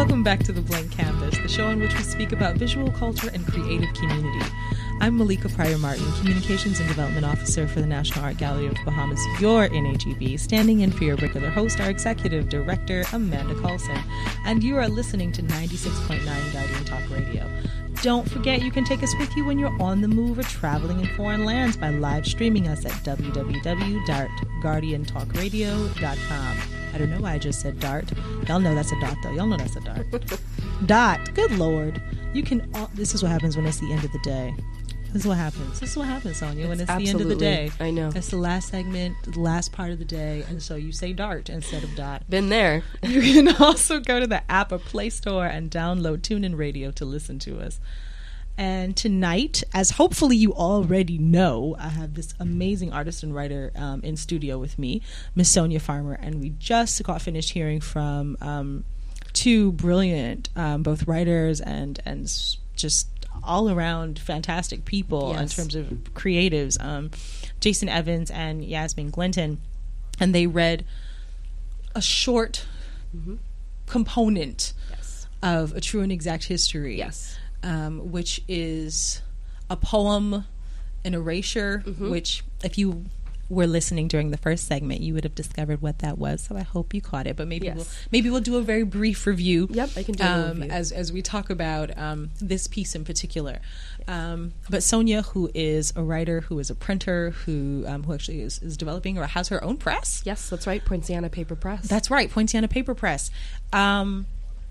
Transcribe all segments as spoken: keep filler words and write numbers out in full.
Welcome back to The Blank Canvas, the show in which we speak about visual culture and creative community. I'm Malika Pryor-Martin, Communications and Development Officer for the National Art Gallery of the Bahamas, your N A G B, standing in for your regular host, our Executive Director, Amanda Coulson. And you are listening to ninety-six point nine Guardian Talk Radio. Don't forget you can take us with you when you're on the move or traveling in foreign lands by live streaming us at w w w dot guardian talk radio dot com. I don't know why I just said dart. Y'all know that's a dot, though. Y'all know that's a dart. Dot. Good Lord. You can. All, this is what happens when it's the end of the day. This is what happens. This is what happens, Sonia, when it's, it's the end of the day. I know. It's the last segment, the last part of the day, and so you say dart instead of dot. Been there. You can also go to the app or Play Store and download TuneIn Radio to listen to us. And tonight, as hopefully you already know, I have this amazing artist and writer um, in studio with me, Miss Sonia Farmer, and we just got finished hearing from um, two brilliant, um, both writers and and s- just all-around fantastic people yes. in terms of creatives, um, Jason Evans and Yasmin Glinton, and they read a short mm-hmm. component yes. of A True and Exact History. Yes. Um, which is a poem, an erasure, mm-hmm. which if you were listening during the first segment, you would have discovered what that was. So I hope you caught it. But maybe yes. we'll maybe we'll do a very brief review. Yep, I can do um, a review. as as we talk about um, this piece in particular. Um, but Sonia, who is a writer, who is a printer, who um, who actually is, is developing or has her own press. Yes, that's right, Poinciana Paper Press. That's right, Poinciana Paper Press. Um,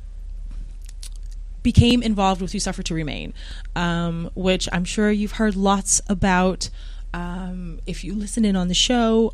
became involved with We Suffer to Remain, um, which I'm sure you've heard lots about. Um, if you listen in on the show,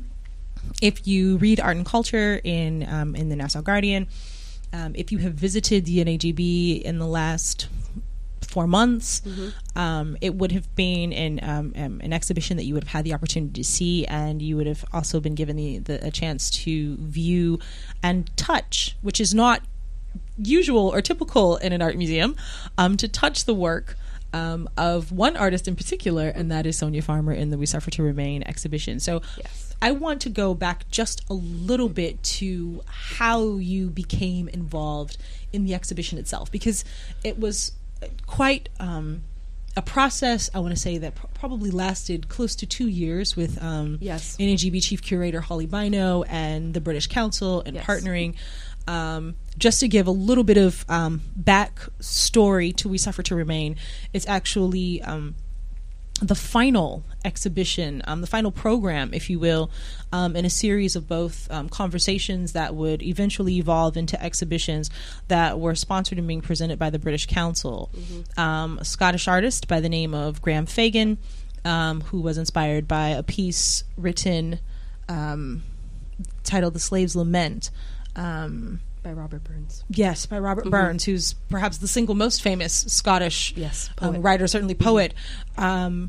if you read art and culture in um, in the Nassau Guardian, um, if you have visited the N A G B in the last four months, mm-hmm. um, it would have been an, um, um, an exhibition that you would have had the opportunity to see, and you would have also been given the, the a chance to view and touch, which is not usual or typical in an art museum, um, to touch the work um, of one artist in particular, and that is Sonia Farmer in the We Suffer to Remain exhibition. So yes. I want to go back just a little bit to how you became involved in the exhibition itself, because it was quite um, a process, I want to say, that pr- probably lasted close to two years with um, yes. N A G B Chief Curator Holly Bino and the British Council and yes. partnering. Um, just to give a little bit of um, back story to We Suffer to Remain, it's actually um, the final exhibition, um, the final program, if you will, um, in a series of both um, conversations that would eventually evolve into exhibitions that were sponsored and being presented by the British Council. Mm-hmm. Um, a Scottish artist by the name of Graham Fagan, um, who was inspired by a piece written um, titled The Slave's Lament, Um, by Robert Burns. Yes, by Robert mm-hmm. Burns, who's perhaps the single most famous Scottish yes, um, writer, certainly poet. Mm-hmm. Um,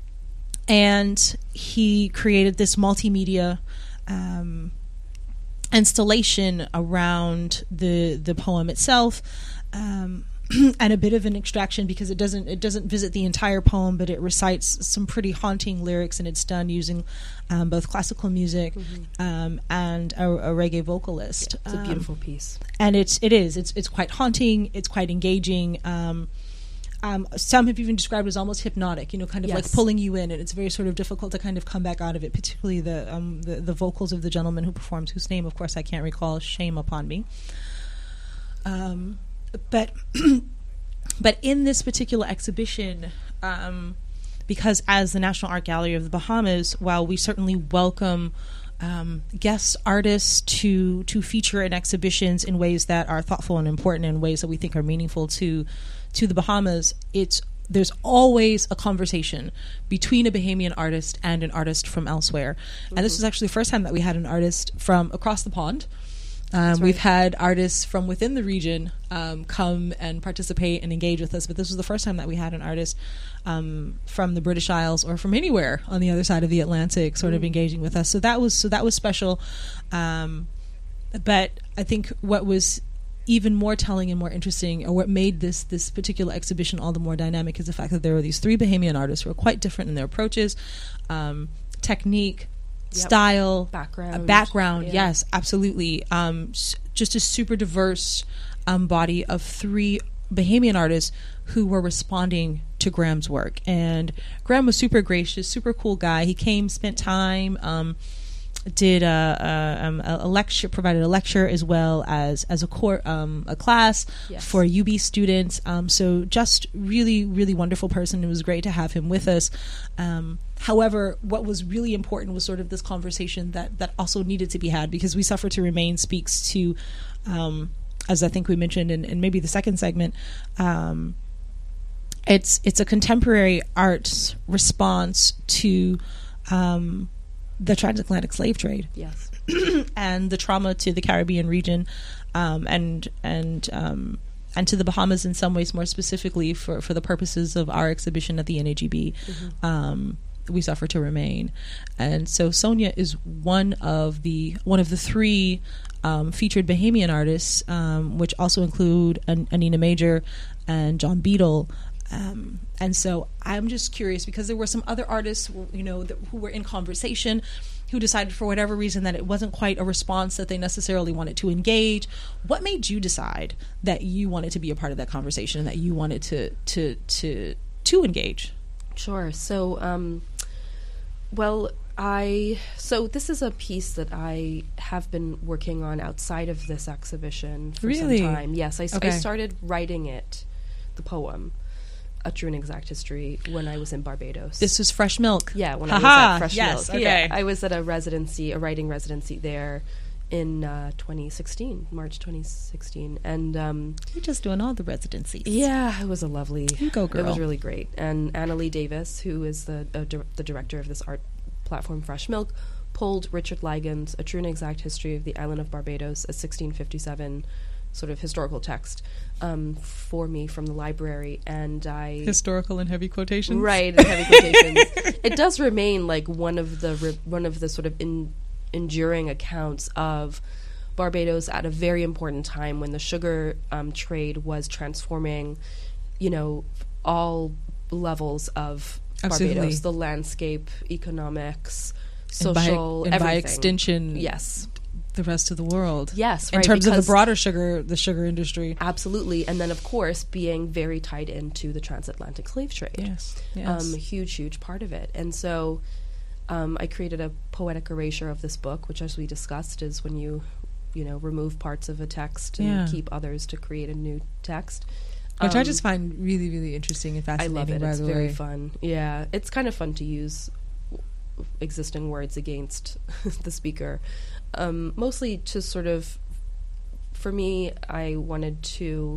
and he created this multimedia um, installation around the the poem itself. Um, and a bit of an extraction, because it doesn't it doesn't visit the entire poem, but it recites some pretty haunting lyrics, and it's done using um, both classical music mm-hmm. um, and a, a reggae vocalist. Yeah, it's a um, beautiful piece, and it's it is it's it's quite haunting. It's quite engaging. Um, um, some have even described it as almost hypnotic, you know, kind of yes. like pulling you in, and it's very sort of difficult to kind of come back out of it. Particularly the um, the, the vocals of the gentleman who performs, whose name, of course, I can't recall. Shame upon me. Um. But but in this particular exhibition, um, because as the National Art Gallery of the Bahamas, while we certainly welcome um, guest artists to to feature in exhibitions in ways that are thoughtful and important, in ways that we think are meaningful to to the Bahamas, it's there's always a conversation between a Bahamian artist and an artist from elsewhere. Mm-hmm. And this was actually the first time that we had an artist from across the pond. Um, right. We've had artists from within the region um, come and participate and engage with us, but this was the first time that we had an artist um, from the British Isles or from anywhere on the other side of the Atlantic sort mm. of engaging with us. So that was so that was special. Um, but I think what was even more telling and more interesting, or what made this this particular exhibition all the more dynamic, is the fact that there were these three Bahamian artists who were quite different in their approaches, um, technique, Yep. style, background, uh, background. Yeah. Yes, absolutely. Um, just a super diverse um, body of three Bahamian artists who were responding to Graham's work. And Graham was super gracious, super cool guy. He came, spent time, um, did a, a, um, a lecture, provided a lecture as well as as a court, um, a class yes. for U B students. Um, so just really, really wonderful person. It was great to have him with us. Um, however, what was really important was sort of this conversation that that also needed to be had, because We Suffer to Remain speaks to, um, as I think we mentioned in, in maybe the second segment, um, it's it's a contemporary arts response to um, the transatlantic slave trade, yes, and the trauma to the Caribbean region, um, and and um, and to the Bahamas in some ways, more specifically for, for the purposes of our exhibition at the N A G B. Mm-hmm. Um, We Suffer to Remain. And so Sonia is one of the one of the three um, featured Bahamian artists, um, which also include An- Anina Major and John Beadle. Um, and so I'm just curious, because there were some other artists, you know, that, who were in conversation, who decided for whatever reason that it wasn't quite a response that they necessarily wanted to engage. What made you decide that you wanted to be a part of that conversation and that you wanted to to to to engage? Sure. So, um, well, I so this is a piece that I have been working on outside of this exhibition for really? some time. Yes, I, okay. I started writing it, the poem, A True and Exact History, when I was in Barbados. This was Fresh Milk. Yeah, when Ha-ha, I was at Fresh yes, Milk. Okay. Yeah, I was at a residency, a writing residency there in uh, twenty sixteen, March twenty sixteen, and um, you're just doing all the residencies. Yeah, it was a lovely. You go, girl. It was really great. And Annalee Davis, who is the uh, di- the director of this art platform, Fresh Milk, pulled Richard Lygon's A True and Exact History of the Island of Barbados, a sixteen fifty-seven sort of historical text, um, for me from the library, and I historical in heavy quotations, right? In heavy quotations. It does remain like one of the re- one of the sort of in. enduring accounts of Barbados at a very important time when the sugar um, trade was transforming, you know, all levels of Absolutely. Barbados, the landscape, economics, social, and by, and everything. by extension, yes, the rest of the world. Yes, in right, terms of the broader sugar, the sugar industry. Absolutely, and then of course being very tied into the transatlantic slave trade. Yes, yes. Um, a huge, huge part of it, and so. Um, I created a poetic erasure of this book, which, as we discussed, is when you, you know, remove parts of a text and yeah. keep others to create a new text. Which um, I just find really, really interesting and fascinating. I love it. By It's the very way. fun. Yeah, it's kind of fun to use existing words against the speaker. Um, mostly to sort of, for me, I wanted to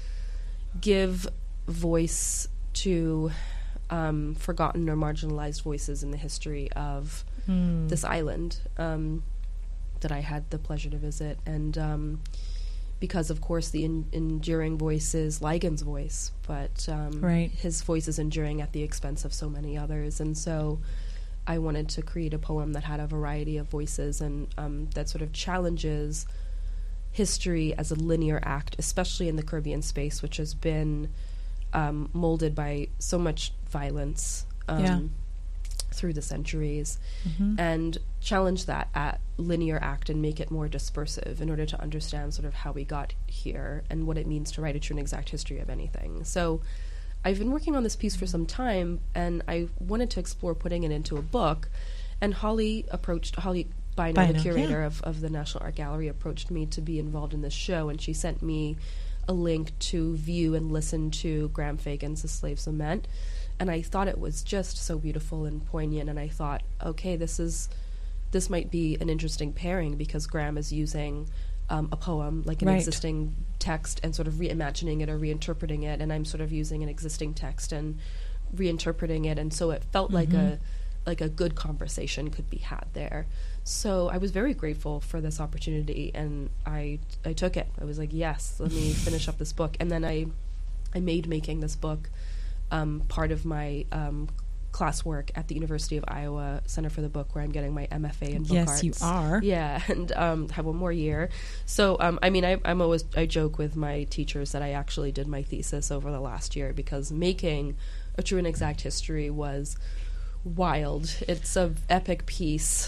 give voice to Um, forgotten or marginalized voices in the history of mm. this island um, that I had the pleasure to visit. And um, because, of course, the in- enduring voice is Lygon's voice, but um, right. his voice is enduring at the expense of so many others. And so I wanted to create a poem that had a variety of voices and um, that sort of challenges history as a linear act, especially in the Caribbean space, which has been um, molded by so much violence um, yeah. through the centuries, mm-hmm. and challenge that at linear act and make it more dispersive in order to understand sort of how we got here and what it means to write a true and exact history of anything. So I've been working on this piece for some time, and I wanted to explore putting it into a book, and Holly approached, Holly Bino, Bino the curator yeah. of, of the National Art Gallery, approached me to be involved in this show, and she sent me a link to view and listen to Graham Fagan's The Slave's Lament. And I thought it was just so beautiful and poignant, and I thought, okay, this is this might be an interesting pairing, because Graham is using um, a poem, like an right. existing text, and sort of reimagining it or reinterpreting it, and I'm sort of using an existing text and reinterpreting it, and so it felt mm-hmm. like a like a good conversation could be had there. So I was very grateful for this opportunity, and I I took it. I was like, yes, let me finish up this book, and then I I made making this book Um, part of my um, classwork at the University of Iowa Center for the Book, where I'm getting my M F A in book yes, arts. you are. Yeah, and um, have one more year. So, um, I mean, I, I'm always I joke with my teachers that I actually did my thesis over the last year, because making a true and exact history was wild. It's an epic piece.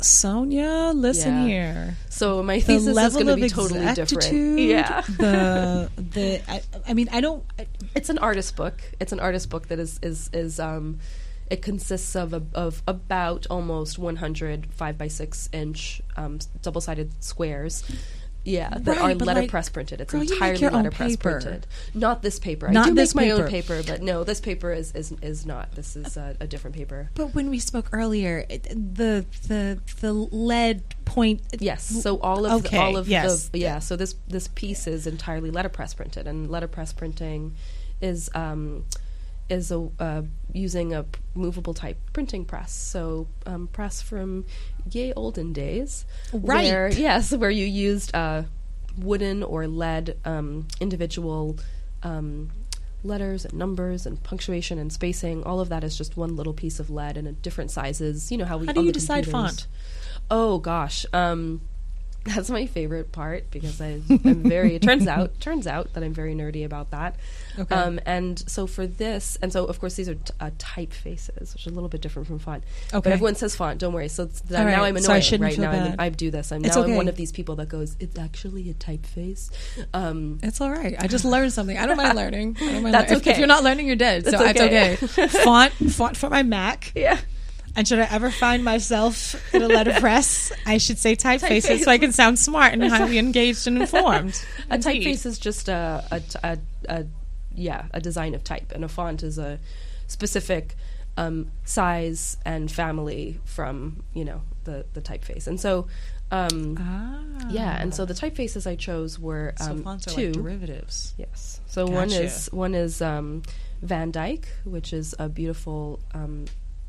Sonia, listen Yeah. here. So my The thesis is level going to of be totally different. exactitude, Yeah. the the. I, I mean, I don't. I, It's an artist book. It's an artist book that is is is um, it consists of a, of about almost one hundred five by six inch um, double sided squares. Yeah, that Right, are but letterpress like, printed. It's girl, you make entirely your own letterpress paper. printed. Not this paper. I Not do this make my paper. own paper, but no, this paper is is, is not. This is a, a different paper. but when we spoke earlier, it, the the the lead point. Yes. So all of Okay, the, all of yes. the yeah. So this this piece is entirely letterpress printed, and letterpress printing is um, is a uh, using a p- movable type printing press. So um, press from yay olden days, Right. Where, yes, where you used uh, wooden or lead um, individual. Um, letters and numbers and punctuation and spacing, all of that is just one little piece of lead in a different sizes. You know how we How do on you the decide computers. font? Oh gosh, um, that's my favorite part because I, I'm very. It turns out, turns out that I'm very nerdy about that. Okay. Um, and so for this, and so of course these are t- uh, typefaces, which is a little bit different from font. But Okay. everyone says font. Don't worry. So it's, All now right, I'm annoying. so I shouldn't right feel now I'm, bad. I do this. I'm It's now I'm okay. one of these people that goes, it's actually a typeface. Um, It's all right. I just learned something. I don't mind learning. I don't mind That's learning. If- If, okay. you're not learning, you're dead. So That's it's okay. okay. font, font for my Mac. yeah. And should I ever find myself in a letterpress, I should say typefaces Typeface. so I can sound smart and highly engaged and informed. A Indeed. typeface is just a, a, t- a, a yeah a design of type, and a font is a specific um, size and family from you know the the typeface. And so um, Ah. yeah, and so the typefaces I chose were So um, fonts are two. like derivatives. Yes, so one Gotcha. is one is um, Van Dyke, which is a beautiful um,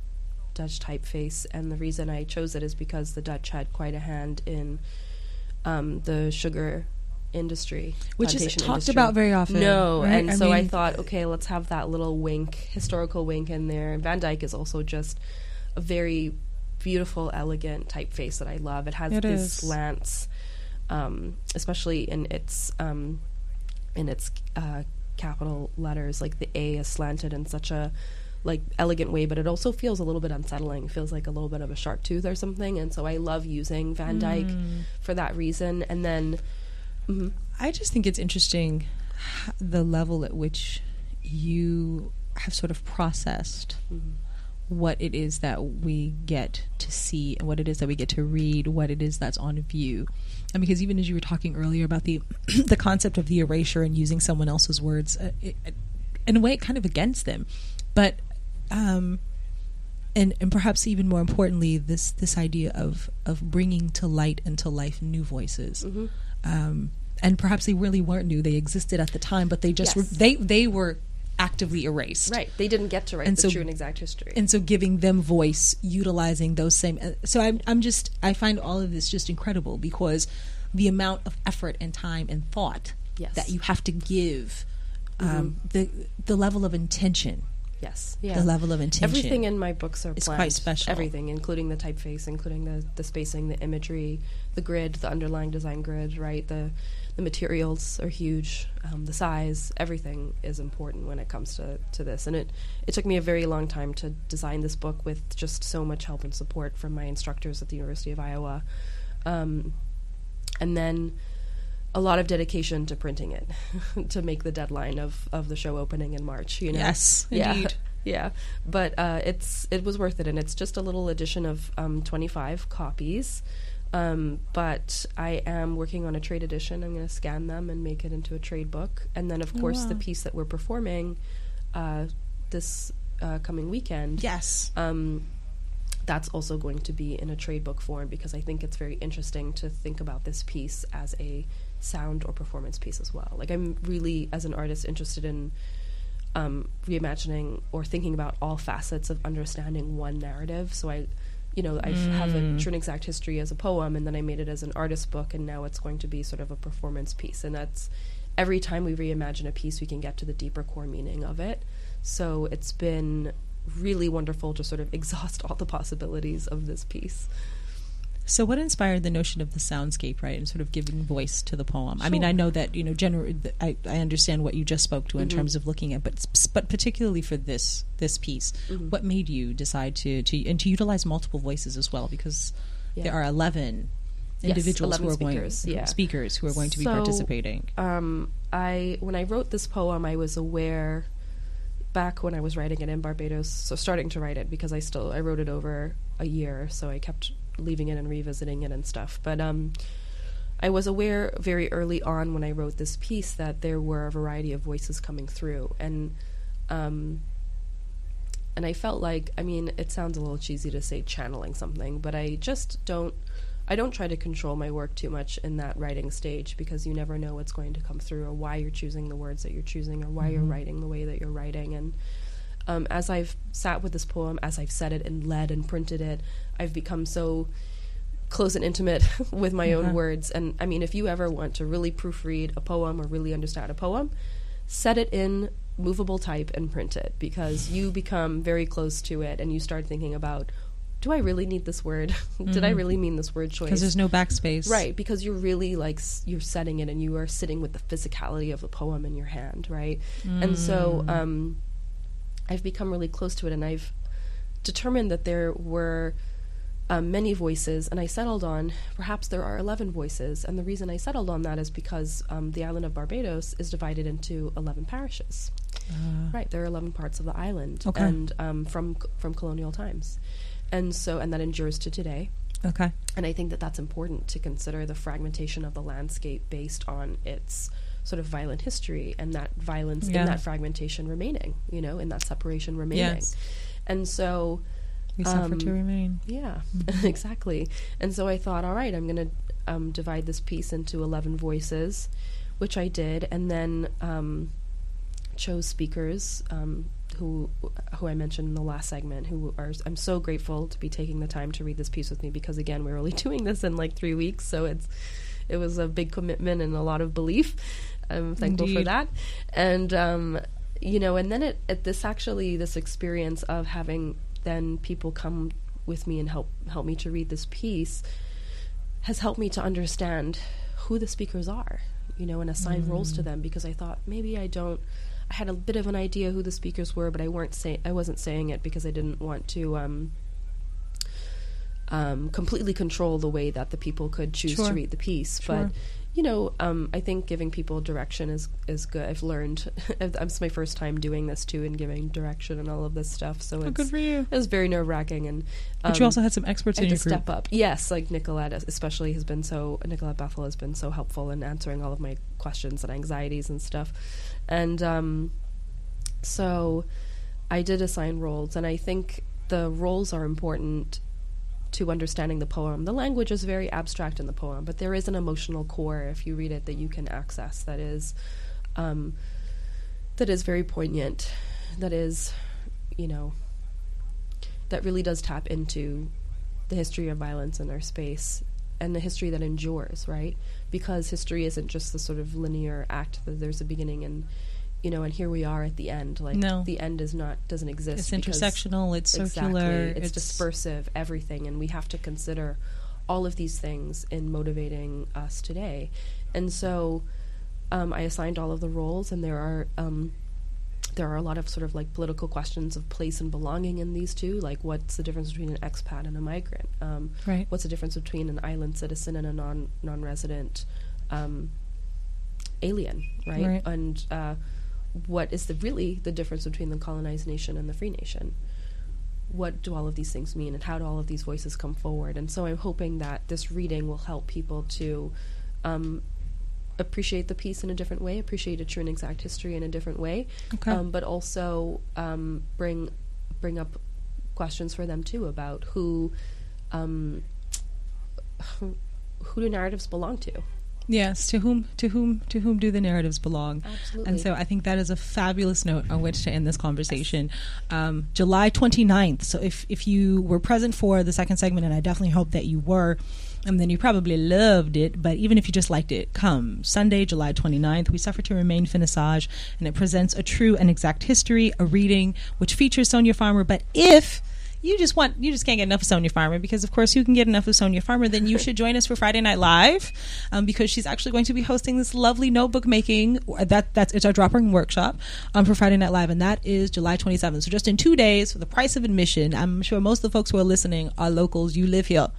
Dutch typeface, and the reason I chose it is because the Dutch had quite a hand in um, the sugar industry, Which is plantation talked industry. about very often. No, right? and so I mean, thought, okay, let's have that little wink, historical wink in there. Van Dyke is also just a very beautiful, elegant typeface that I love. It has It these is. slants, um, especially in its um, in its uh, capital letters. Like the A is slanted in such a like elegant way, but it also feels a little bit unsettling. It feels like a little bit of a sharp tooth or something. And so I love using Van Dyke Mm. for that reason. And then. mhm. I just think it's interesting h- the level at which you have sort of processed Mhm. what it is that we get to see and what it is that we get to read, what it is that's on view. And because even as you were talking earlier about the the concept of the erasure and using someone else's words, uh, it, it, in a way, kind of against them, but um, and and perhaps even more importantly, this this idea of of bringing to light and to life new voices. Mhm. Um, and perhaps they really weren't new; they existed at the time, but they just Yes. were, they they were actively erased. Right. They didn't get to write And the so- true and exact history. And so giving them voice, utilizing those same. Uh, so I'm, I'm just, I find all of this just incredible because the amount of effort and time and thought Yes. that you have to give, um, the the level of intention, Yes. Yeah. the level of intention. Everything in my books are It's planned. quite special. Everything, including the typeface, including the, the spacing, the imagery, the grid, the underlying design grid, right? The the materials are huge. Um, the size, everything is important when it comes to, to this. And it, it took me a very long time to design this book with just so much help and support from my instructors at the University of Iowa. Um, and then a lot of dedication to printing it to make the deadline of, of the show opening in March. You know? Yes, Yeah. indeed. Yeah, but uh, it's it was worth it, and it's just a little edition of um, twenty-five copies. Um, but I am working on a trade edition. I'm going to scan them and make it into a trade book, and then of Oh, course the wow. piece that we're performing uh, this uh, coming weekend. Yes. Um, that's also going to be in a trade book form because I think it's very interesting to think about this piece as a sound or performance piece as well. Like I'm really, as an artist, interested in um, reimagining or thinking about all facets of understanding one narrative. So I, you know, I Mm. have a true and exact history as a poem, and then I made it as an artist book, and now it's going to be sort of a performance piece. And that's every time we reimagine a piece, we can get to the deeper core meaning of it. So it's been really wonderful to sort of exhaust all the possibilities of this piece. So what inspired the notion of the soundscape, right, and sort of giving voice to the poem? I mean, Sure. I know that, you know, generally, I, I understand what you just spoke to in Mhm. terms of looking at, but s- but particularly for this this piece, Mhm. what made you decide to, to and to utilize multiple voices as well? Because Yeah. There are eleven individuals yes, eleven who are speakers, going yeah. speakers who are going to be so, participating. Um, I when I wrote this poem, I was aware back when I was writing it in Barbados, so starting to write it because I still I wrote it over a year, so I kept leaving it and revisiting it and stuff. But um, I was aware very early on when I wrote this piece that there were a variety of voices coming through, and um, and I felt like, I mean, it sounds a little cheesy to say channeling something, but I just don't. I don't try to control my work too much in that writing stage because you never know what's going to come through or why you're choosing the words that you're choosing or why mm-hmm. you're writing the way that you're writing. And um, as I've sat with this poem, as I've said it and led and printed it, I've become so close and intimate with my mm-hmm. own words. And I mean, if you ever want to really proofread a poem or really understand a poem, set it in movable type and print it, because you become very close to it and you start thinking about, do I really need this word? Mm-hmm. Did I really mean this word choice? Because there's no backspace. Right, because you're really like, s- you're setting it and you are sitting with the physicality of the poem in your hand, right? Mm. And so um, I've become really close to it, and I've determined that there were um, many voices, and I settled on perhaps there are eleven voices, and the reason I settled on that is because um, the island of Barbados is divided into eleven parishes. Uh. Right, there are eleven parts of the island, okay. and um, from from colonial times. And so, and that endures to today. Okay. And I think that that's important to consider the fragmentation of the landscape based on its sort of violent history, and that violence yeah. in that fragmentation remaining, you know, in that separation remaining. Yes. And so... We um, suffer to remain. Yeah, mm-hmm. exactly. And so I thought, all right, I'm going to um, divide this piece into eleven voices, which I did, and then um, chose speakers um who who I mentioned in the last segment, who are, I'm so grateful to be taking the time to read this piece with me, because again, we're only doing this in like three weeks, so it's it was a big commitment and a lot of belief. I'm thankful Indeed. for that. And um, you know, and then it, it this actually this experience of having then people come with me and help help me to read this piece has helped me to understand who the speakers are, you know, and assign mm. roles to them, because I thought maybe I don't I had a bit of an idea who the speakers were, but I weren't say I wasn't saying it because I didn't want to um, um, completely control the way that the people could choose sure. to read the piece. Sure. But you know, um, I think giving people direction is is good. I've learned. It's my first time doing this too, and giving direction and all of this stuff. So oh, it's good for you. It was very nerve wracking, and um, but you also had some experts in your to group. Step up, yes. Like Nicolette, especially, has been so. Nicolette Bethel has been so helpful in answering all of my questions and anxieties and stuff, and um, so I did assign roles, and I think the roles are important to understanding the poem. The language is very abstract in the poem, but there is an emotional core, if you read it, that you can access that is um, that is very poignant, that is, you know, that really does tap into the history of violence in our space and the history that endures, right? Because history isn't just the sort of linear act that there's a beginning and, you know, and here we are at the end. Like, no. the end is not doesn't exist. It's intersectional. It's circular. Exactly. It's, it's dispersive. Everything, and we have to consider all of these things in motivating us today. And so, um, I assigned all of the roles, and there are um, there are a lot of sort of like political questions of place and belonging in these two. Like, what's the difference between an expat and a migrant? Um, right. What's the difference between an island citizen and a non non-resident um, alien? Right. Right. And uh, what is the really the difference between the colonized nation and the free nation? What do all of these things mean, and how do all of these voices come forward? And so I'm hoping that this reading will help people to um, appreciate the piece in a different way, appreciate a true and exact history in a different way, okay. um, but also um, bring bring up questions for them too about who um, who, who do narratives belong to. Yes, to whom to whom to whom do the narratives belong? Absolutely. And so I think that is a fabulous note on which to end this conversation. Um, July twenty-ninth. So if if you were present for the second segment, and I definitely hope that you were, and then you probably loved it, but even if you just liked it, come Sunday, July twenty-ninth, We Suffer to Remain finissage, and it presents a true and exact history, a reading which features Sonia Farmer. But if you just want, you just can't get enough of Sonia Farmer, because of course you can get enough of Sonia Farmer, then you should join us for Friday Night Live, um, because she's actually going to be hosting this lovely notebook making, that that's it's our dropper workshop um, for Friday Night Live, and that is July twenty-seventh. So just in two days for the price of admission. I'm sure most of the folks who are listening are locals. You live here.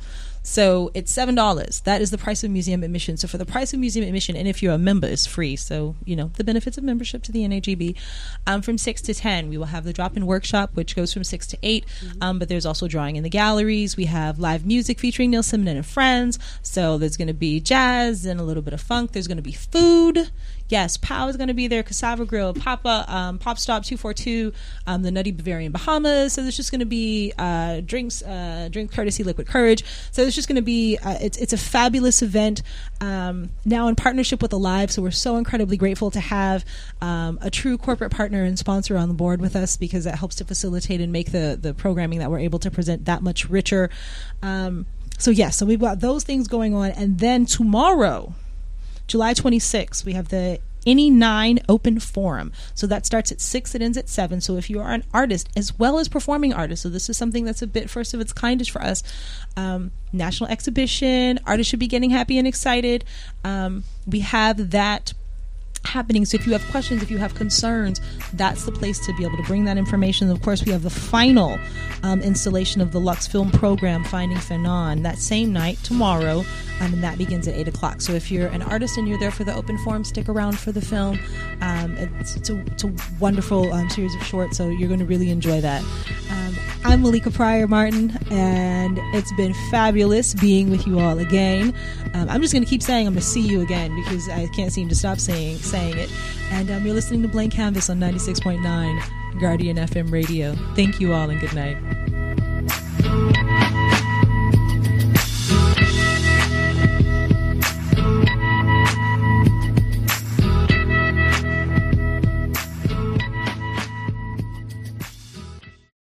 So it's seven dollars. That is the price of museum admission. So for the price of museum admission, and if you're a member, it's free. So, you know, the benefits of membership to the N A G B. Um, from six to ten, we will have the drop-in workshop, which goes from six to eight. Mm-hmm. Um, but there's also drawing in the galleries. We have live music featuring Neil Simon and friends. So there's going to be jazz and a little bit of funk. There's going to be food. Yes, Pow is going to be there, Cassava Grill, Papa, um, Pop Stop two forty-two, um, the Nutty Bavarian Bahamas. So there's just going to be uh, drinks, uh, drink courtesy Liquid Courage. So there's just going to be, uh, it's it's a fabulous event, um, now in partnership with Alive. So we're so incredibly grateful to have um, a true corporate partner and sponsor on the board with us, because that helps to facilitate and make the, the programming that we're able to present that much richer. Um, so yes, yeah, so we've got those things going on. And then tomorrow, July twenty-sixth, we have the Any Nine Open Forum. So that starts at six, it ends at seven. So if you are an artist as well as performing artist, so this is something that's a bit first of its kindish for us, um, national exhibition, artists should be getting happy and excited. Um, we have that happening. So if you have questions, if you have concerns, that's the place to be able to bring that information. Of course, we have the final um, installation of the Lux Film Program, Finding Fanon, that same night, tomorrow, um, and that begins at eight o'clock. So if you're an artist and you're there for the open forum, stick around for the film. Um, it's, it's, a, it's a wonderful um, series of shorts, so you're going to really enjoy that. Um, I'm Malika Pryor Martin, and it's been fabulous being with you all again. Um, I'm just going to keep saying I'm going to see you again, because I can't seem to stop saying saying it. And um, you're listening to Blank Canvas on ninety-six point nine Guardian F M radio. Thank you all, and good night.